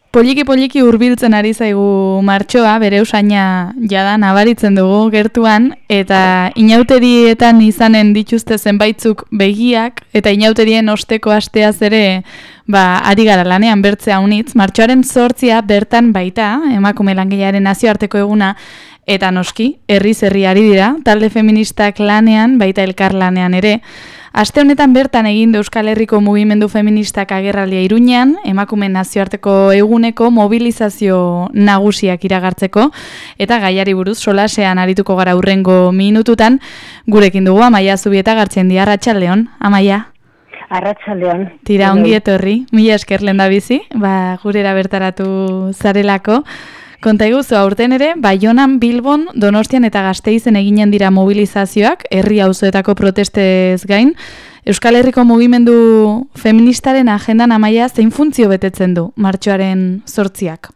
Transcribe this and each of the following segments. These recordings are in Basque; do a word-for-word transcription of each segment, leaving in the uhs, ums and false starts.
Poliki poliki hurbiltzen ari zaigu martxoa, bere usaina jada nabaritzen dugu gertuan, eta inauterietan izanen dituzte zenbaitzuk begiak, eta inauterien osteko asteaz ere ba, ari gara lanean bertzea unitz. Martxoaren zortzia bertan baita, emakume langilearen nazioarteko eguna, eta noski, herriz herri ari dira, talde feministak lanean, baita elkar lanean ere. Aste honetan bertan egin du Euskal Herriko mugimendu feministak agerraldia Iruñean, emakume nazioarteko eguneko mobilizazio nagusiak iragartzeko, eta gaiari buruz solasean arituko gara hurrengo minututan, gurekin dugu Amaia Zubieta Gartzendi. Arratsaldeon, Amaia. Arratsaldeon. Tira, ongi etorri, mila esker lehendabizi, ba, gurera bertaratu zarelako. Konta iguzu, aurten ere, Baionan, Bilbon, Donostian eta Gasteizen eginen dira mobilizazioak, herri auzoetako protestez gain. Euskal Herriko mugimendu feministaren agendan, Amaia, zein funtzio betetzen du martxoaren zortziak?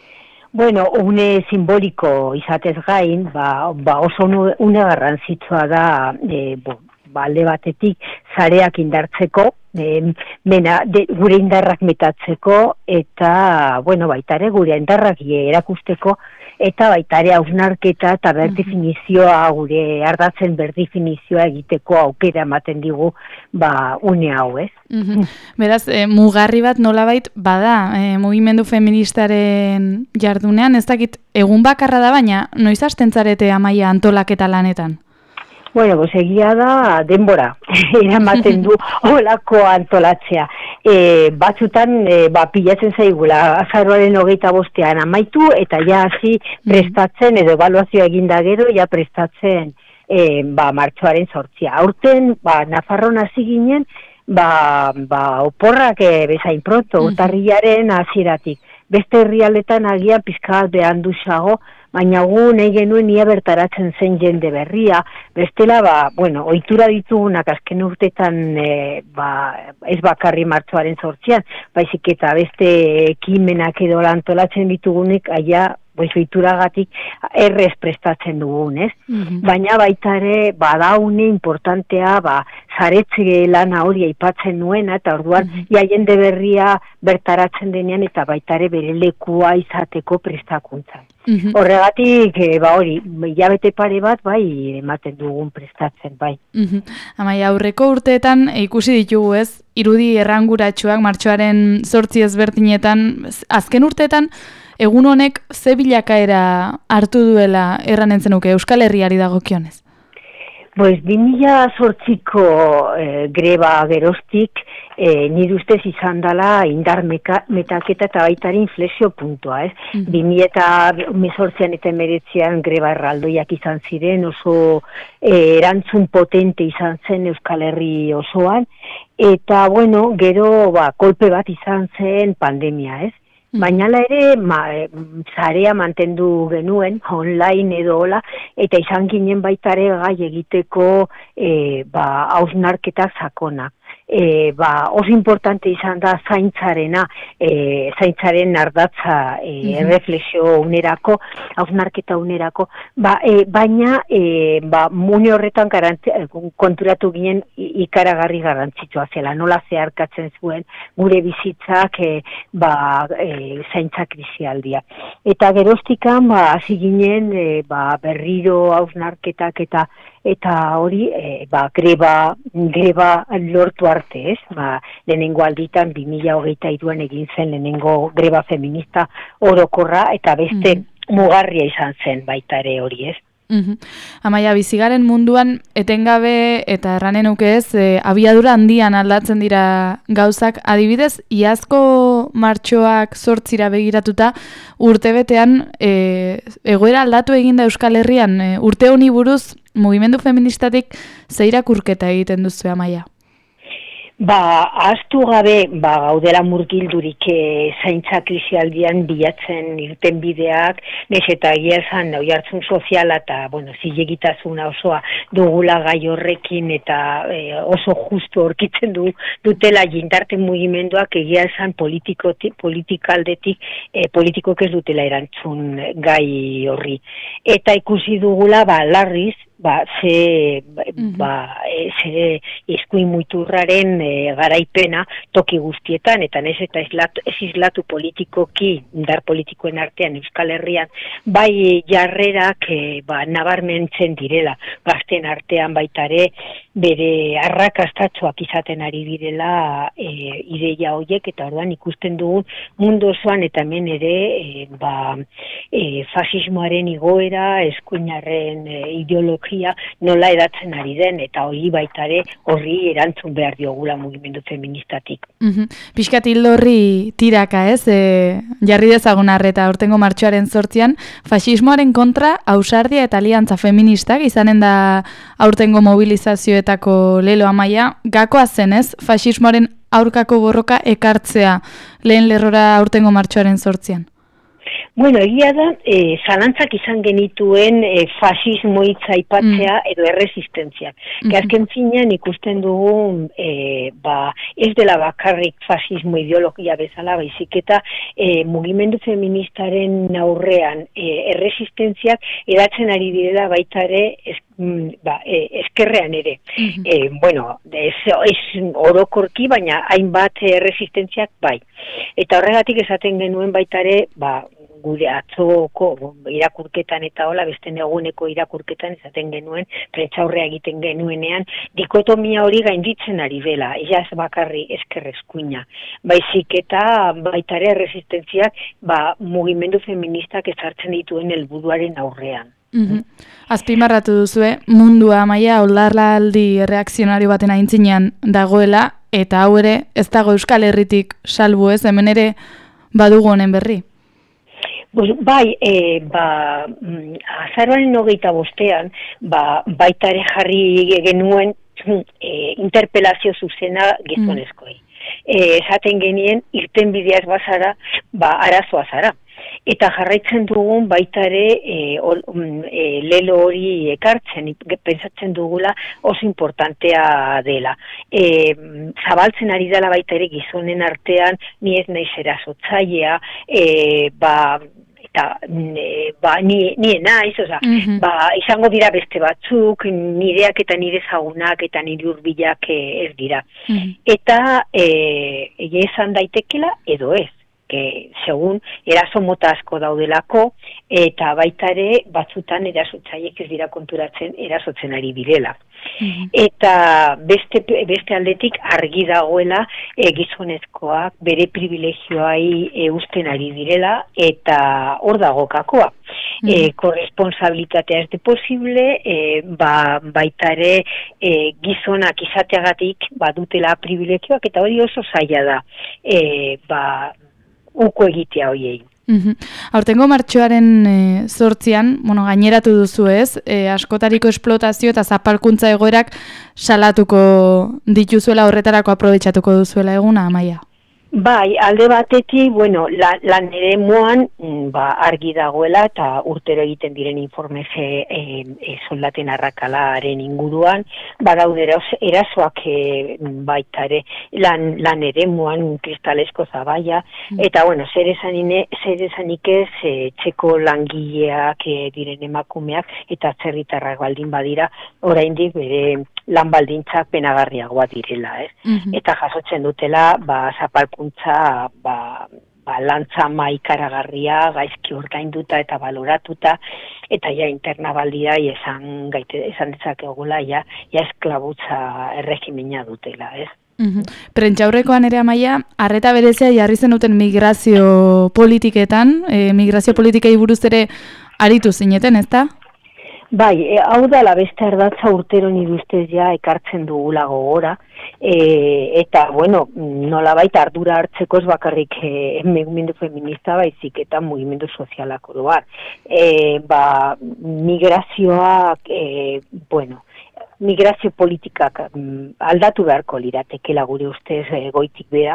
Bueno, une simboliko izatez gain, ba, ba oso une garrantzitsua da, e, bo, ba, alde batetik sareak indartzeko, E, mena, de, gure indarrak metatzeko eta, bueno, baitare gure indarrak erakusteko eta baitare hausnarketa eta berdefinizioa, gure ardatzen berdefinizioa egiteko aukera ematen digu, ba, une hau, ez? Mm-hmm. Beraz, e, mugarri bat nolabait bada, e, mugimendu feministaren jardunean, ez dakit egun bakarra da, baina noiz hasten zarete, Amaia, antolaketa lanetan? Bueno, pues egia da denbora, eramaten du olako antolatzea. E, batzutan, e, ba, pilatzen zaigula, azaroaren hogeita bostean amaitu, eta ja hasi prestatzen, edo ebaluazioa eginda gero, ja prestatzen e, ba, martxoaren sortzia. Aurten, ba, Nafarroan hasi ginen, ba, ba, oporrak e, bezain pronto, urtarrilaren hasieratik. Beste herrialdetan agian pizka bat behanduxago, baina gu nahi genuen ia bertaratzen zen jende berria, bestela, ba, bueno, ohitura ditugunak azken urtetan, e, ba, ez bakarri martxoaren sortzian, baizik eta beste ekimenak edo antolatzen ditugunek, aia, pues, ohituragatik errez prestatzen dugun, ez? Mm-hmm. Baina baita ere, badaune importantea, ba, zaretze lana hori aipatzen nuena, eta orduan, mm-hmm. ja jende berria bertaratzen denean, eta baita ere bere lekua izateko prestakuntzan. Mm-hmm. Horregatik, e, ba hori, hilabete pare bat, bai, ematen dugun prestatzen, bai. Mm-hmm. Amaia, aurreko urteetan ikusi ditugu, ez? Irudi erranguratsuak martxoaren zortzi ezberdinetan, azken urteetan, egun honek ze bilakaera hartu duela erranen zenuke Euskal Herriari dagokionez? Pues bi mila zortziko eh, greba geroztik, eh, nire ustez izan dela indar meka, metaketa eta baitari inflexio puntua, ez? Mm-hmm. bi mila hemezortzian eta hemeretzian greba erraldoiak izan ziren, oso eh, erantzun potente izan zen Euskal Herri osoan, eta, bueno, gero, ba, kolpe bat izan zen pandemia, ez? Baina ere, ma, zarea mantendu genuen, online edo hola, eta izan ginen baitare gai egiteko e, ba, hausnarketak sakonak. E, ba, oso importante izan da zaintzarena, e, zaintzaren ardatza e, mm-hmm. reflexio unerako, hausnarketa unerako, ba, e, baina e, ba, mune horretan garantzi, konturatu ginen ikaragarri garrantzitsua zela, nola zeharkatzen zuen gure bizitzak e, ba, e, zaintza krisialdia. Eta geroztikan, ba, hasi ginen e, ba, berriro hausnarketak eta eta hori, e, ba, greba, greba lortu arte, ez? Ba, lehenengo alditan, bi mila hogeita hiruan egin zen lehenengo greba feminista orokorra, eta beste mm-hmm. mugarria izan zen baita ere hori, ez? Mm-hmm. Amaia, bizigaren munduan etengabe eta erranen nuke ez, e, abiadura handian aldatzen dira gauzak, adibidez, iazko martxoak zortzira begiratuta, urtebetean e, egoera aldatu eginda Euskal Herrian, e, urte honi buruz, mugimendu feministatik ze irakurketa egiten duzu, Amaia? Ba, ahaztu gabe, ba, gaudela murgildurik e, zaintza krisialdian bilatzen irten bideak, nez eta egia esan, oihartzun soziala eta, bueno, zilegitasuna osoa dugula gai horrekin eta e, oso justu aurkitzen du, dutela jindarte mugimenduak egia esan politikaldetik, e, politikok ez dutela erantzun gai horri. Eta ikusi dugula, ba, larriz, ba, ze, ba, ze eskuin muiturraren e, garaipena toki guztietan, eta nez eta islatu, ez islatu politikoki, indar politikoen artean Euskal Herrian, bai jarrerak e, ba, nabarmentzen direla, gazten artean baitare, bere arrakastatxoak izaten ari direla e, ideia horiek, eta orduan ikusten dugun mundu osoan eta hemen ere e, ba, e, fasismoaren igoera, eskuinarren e, ideologia nola edatzen ari den, eta hori baitare horri erantzun behar diogula mugimendu feministatik. Mm-hmm. Piskat hildo horri tiraka, ez? E, jarri dezagun arreta aurtengo martxoaren zortzian, fasismoaren kontra ausardia eta aliantza feministak izanen da aurtengo mobilizazioetako lelo amaia, gakoa zenez, fasismoaren aurkako borroka ekartzea lehen lerrora aurtengo martxoaren zortzian? Bueno, egia da, e, zalantzak izan genituen e, fasismo hitza aipatzea mm. edo erresistentziak. Mm-hmm. Azken finean ikusten dugu e, ba, ez dela bakarrik fasismo ideologia bezala, baizik eta e, mugimendu feministaren aurrean e, erresistentziak edatzen ari direla baita ere ez, ba, e, eskerrean ere. Mm-hmm. E, bueno, ez, ez orokorki, baina hainbat erresistentziak bai. Eta horregatik esaten genuen baita ere, ba, gure atzoko irakurketan eta hola, beste eguneko irakurketan esaten genuen, prentsaurrea egiten genuenean, dikotomia hori gainditzen ari dela, ia ez bakarri eskerrezkuina. Baizik eta baitare resistentziak ba, mugimendu feministak ezartzen dituen helburuaren aurrean. Mm-hmm. Azpimarratu duzue, mundua maia oldarlaldi erreakzionario baten aintzinean dagoela, eta hau ere ez dago Euskal Herritik salbu ez, hemen ere badugu honen berri. Pues, bai, e, ba, azaroaren hogeita bostean, ba, baita ere jarri genuen e, interpelazio zuzena gizonezkoei. E, esaten genien, irten bideaz bazara, ba, arazoa zara. Eta jarraitzen dugun baita ere e, ol, e, lelo hori ekartzen, pentsatzen dugula oso importantea dela. E, zabaltzen ari dela baita ere gizonen artean, ni ez naiz erasotzailea, e, ba, eta e, ba, ni, ni naiz, oza, mm-hmm. ba, izango dira beste batzuk, nireak eta nire zagunak eta nire hurbilak ez dira. Mm-hmm. Eta e, esan daitekela edo ez. Que, segun, eraso mota asko daudelako, eta baita ere batzutan erasotzaiek ez dira konturatzen erasotzen ari direla. Mm-hmm. Eta beste, beste aldetik argi dagoela e, gizonezkoak bere privilegioai e, usten ari direla, eta hor dago kakoa. Mm-hmm. E, korresponsabilitatea ez de posible, e, ba, baita ere e, gizonak izateagatik badutela privilegioak, eta hori oso zaila da. E, ba, uko egitea hoiei. Mm-hmm. Aurtengo martxoaren e, zortzian, bueno, gaineratu duzu ez, e, askotariko esplotazio eta zapalkuntza egoerak salatuko dituzuela, horretarako aprobetxatuko duzuela eguna, Amaia? Bai, alde batetik, bueno, la, lan ere moan, ba, argi dagoela eta urtero egiten diren informez e, e, soldaten arrakalaren inguruan, badaude erasoak e, baita ere, lan, lan ere moan kristalesko zabaia, mm. eta bueno, zer esanine, zer esanik ez e, txeko langileak e, diren emakumeak eta atzerritarrak baldin badira, oraindik bere lan baldintzak penagarriagoa direla, ez? Mm-hmm. Eta jasotzen dutela, ba, zapalkuntza, ba, ba, lantza maikaragarria, gaizki ordainduta eta baloratuta, eta ja interna baldira, esan, gaite, esan dezakegula, ja, ja esklabutza erregimena dutela, ez? Mm-hmm. Prentxaurrekoan ere, Amaia, arreta berezia jarri zenuten migrazio politiketan, e, migrazio politikei buruz ere aritu zineten, ezta? Bai, e, hau da la beste ardatza urtero nire ustez ja ekartzen dugula gogora, e, eta, bueno, nola baita ardura hartzeko ez bakarrik e, mugimendu feminista baizik eta mugimendu sozialak oroar. E, ba, migrazioak, e, bueno, migrazio politikak aldatu beharko liratekela gure ustez e, goitik bera,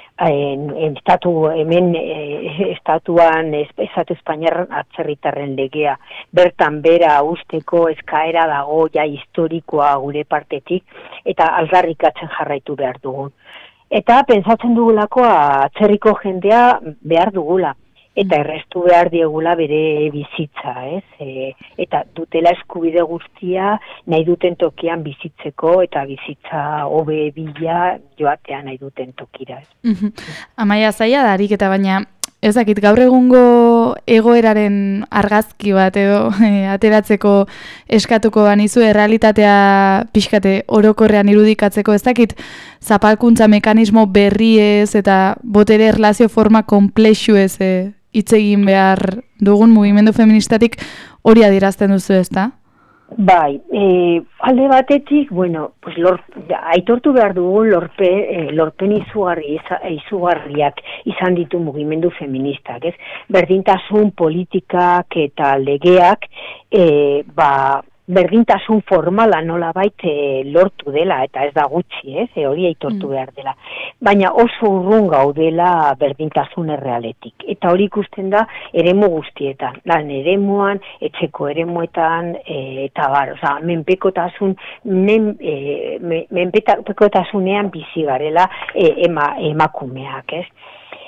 en, en estatu, hemen e, estatuan estatu espainiarren atzerritarren legea bertan bera usteko eskaera dago ja historikoa gure partetik eta aldarrikatzen jarraitu behar dugun. Eta pentsatzen dugulako atzerriko jendea behar dugula. eta errestu behar diegula bere bizitza, ez? E, eta dutela eskubide guztia nahi duten tokian bizitzeko eta bizitza hobe bila joatea nahi duten tokira. Ez? Amaia, zaila da ariketa, baina ez dakit, gaur egungo egoeraren argazki bat edo e, ateratzeko eskatuko banizu errealitatea pixkate orokorrean irudikatzeko, ez dakit zapalkuntza mekanismo berriez eta botere erlazio forma komplexuez e, hitz egin behar dugun mugimendu feministatik hori adierazten duzu, ezta? Bai, e, alde batetik, bueno, pues lor, ja, aitortu behar dugun lorpe, e, lorpen izugarri, izugarriak izan ditu mugimendu feministak, ez? Berdintasun politikak eta legeak, e, ba, berdintasun formala nolabait e, lortu dela, eta ez da gutxi, ez? E, hori aitortu mm. behar dela. Baina oso urrun gaudela berdintasun errealetik. Eta hori ikusten da eremu guztietan. Lan eremuan, etxeko eremuetan, e, eta bar, oza, menpekotasun, men, e, menpekotasunean bizi garela e, ema, emakumeak, ez?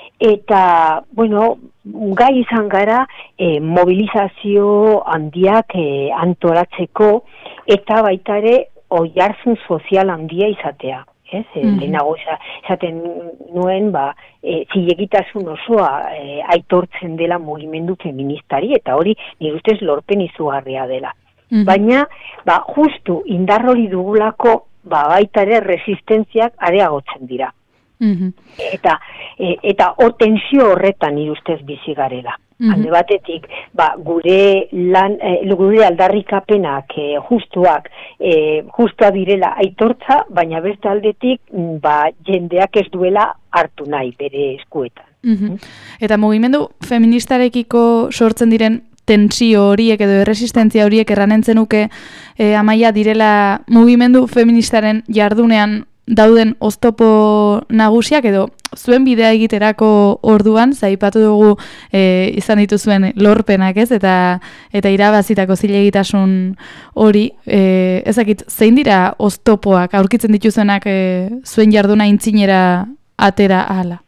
Eta, bueno, gai izan gara e, mobilizazio handiak e, antolatzeko eta baita ere oihartzun sozial handia izatea. Ez? Mm-hmm. Lehenago esaten nuen, ba, e, zilegitasun osoa e, aitortzen dela mugimendu feministari eta hori nire ustez lorpen izugarria dela. Mm-hmm. Baina, ba, justu indar hori dugulako ba, baita ere resistentziak areagotzen dira. Mm-hmm. Eta e, eta o tensio horretan nire ustez bizi garela. Mm-hmm. Alde batetik, ba, gure lan, e, gure aldarrikapenak e, justuak, e, justua direla aitortza, baina beste aldetik, ba, jendeak ez duela hartu nahi bere eskuetan. Mm-hmm. Eta mugimendu feministarekiko sortzen diren tensio horiek edo erresistentzia horiek erranentzen nuke e, Amaia direla mugimendu feministaren jardunean dauden oztopo nagusiak edo zuen bidea egiterako orduan, zaipatu dugu e, izan dituzuen lorpenak, ez? Eta eta irabazitako zilegitasun hori, e, ezakit, zein dira oztopoak aurkitzen dituzuenak e, zuen jarduna intzinera atera ahala?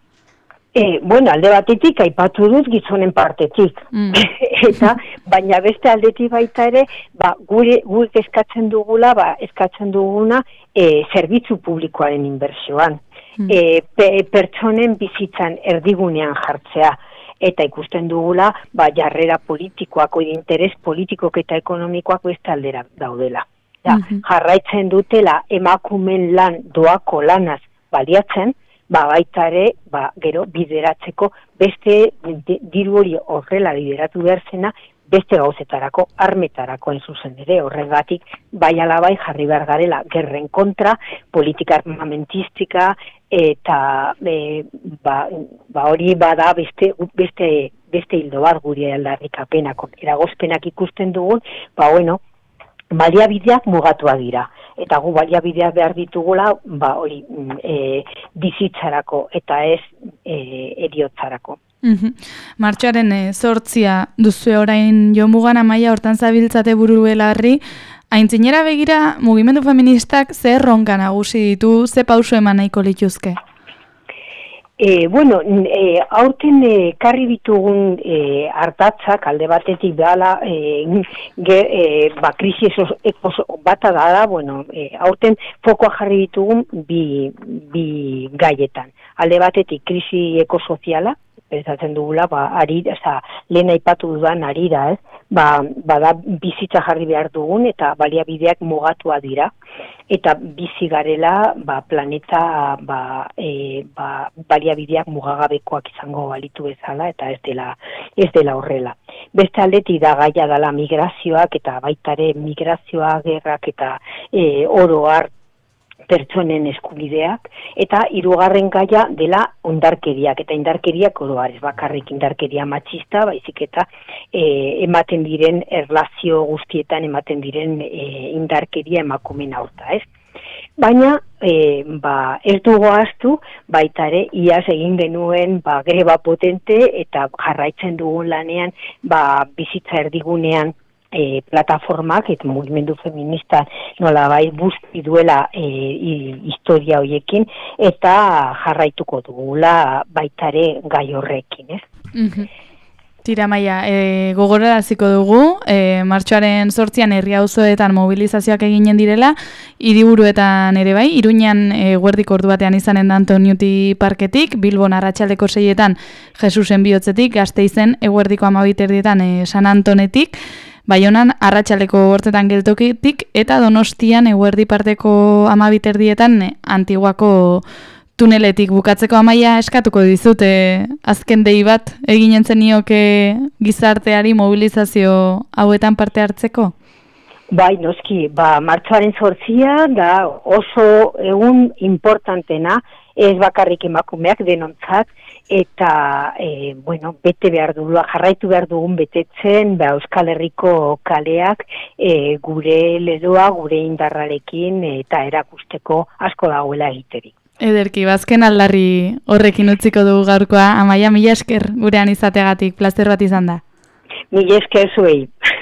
E, bueno, alde batetik aipatu dut gizonen partetik. Mm. Eta, baina beste aldetik baita ere, ba, gure, gure eskatzen dugula, ba, eskatzen duguna e, zerbitzu publikoaren inbertsioan. Mm. E, pe, pertsonen bizitzan erdigunean jartzea. Eta ikusten dugula, ba, jarrera politikoak, oide interes politikok eta ekonomikoak beste aldera daudela. Ja, mm-hmm. Jarraitzen dutela emakumen lan doako lanaz baliatzen, ba, baita ere, ba, gero, bideratzeko beste diru hori horrela bideratu behar zena, beste gauzetarako, armetarako zuzen ere, horregatik, bai alabai jarri behar garela, gerren kontra, politika armamentistika, eta e, ba, ba hori bada beste, beste, beste hildo bat gure aldarrikapenak, eragozpenak ikusten dugun, ba, bueno, baliabideak mugatua dira. Eta gu baliabideak behar ditugula, ba hori, e, bizitzarako eta ez e, eriotzarako. Mm-hmm. Martxoaren e, sortzia duzu orain jomugan Amaia hortan zabiltzate buruelarri, aintzinera begira mugimendu feministak ze erronka nagusi ditu, ze pauso eman nahiko lituzke? E, bueno, e, aurten e, karri ditugun e, hartatzak alde batetik behala e, ge, e, ba, krisi bata da, bueno, e, aurten fokoa jarri ditugun bi, bi gaietan. Alde batetik krisi ekosoziala, pensatzen dugula, ba, ari, eza, lehen aipatu dudan ari da, ez? Ba, bada bizitza jarri behar dugun eta baliabideak mugatua dira. Eta bizi garela ba, planeta ba, e, ba, baliabideak mugagabekoak izango balitu bezala eta ez dela, ez dela horrela. Beste aldetik da gaia dela migrazioak eta baitare migrazioa, gerrak eta e, oro har pertsonen eskubideak, eta hirugarren gaia dela indarkeriak, eta indarkeriak oro har, ez bakarrik indarkeria matxista, baizik eta e, ematen diren erlazio guztietan ematen diren e, indarkeria emakumeen aurka, ez? Baina, e, ba, ez dugu ahaztu, baita ere, iaz egin genuen ba, greba potente eta jarraitzen dugun lanean ba, bizitza erdigunean E, plataformak eta mugimendu feminista nola bai busti duela e, historia horiekin eta jarraituko dugula baitare gai horrekin, ez? Mm-hmm. Tira Maia, e, gogoraraziko dugu, e, martxoaren sortzian herri auzoetan mobilizazioak eginen direla, hiriburuetan ere bai, Iruñan e, guerdiko ordu batean izanen da Antoniuti parketik, Bilbon arratsaldeko seietan Jesusen bihotzetik, Gasteizen eguerdiko amabiterdietan e, San Antonetik, Baionan arratsaldeko hortetan geltokitik, eta Donostian eguerdi parteko amabiterdietan e, Antiguako tuneletik. Bukatzeko, Amaia, eskatuko dizute azken dei bat eginen zenioke gizarteari mobilizazio hauetan parte hartzeko? Bai, noski, ba, martxoaren zortzia da oso egun importantena, ez bakarrik emakumeak denontzat, eta, e, bueno, bete behar dugu, jarraitu behar dugun betetzen, ba, Euskal Herriko kaleak e, gure ledoa, gure indarrarekin, eta erakusteko asko dagoela egiterik. Ederki, bazken aldarri horrekin utziko dugu gaurkoa. Amaia, mila esker gurean izateagatik, plazer bat izan da. Mila esker zuei.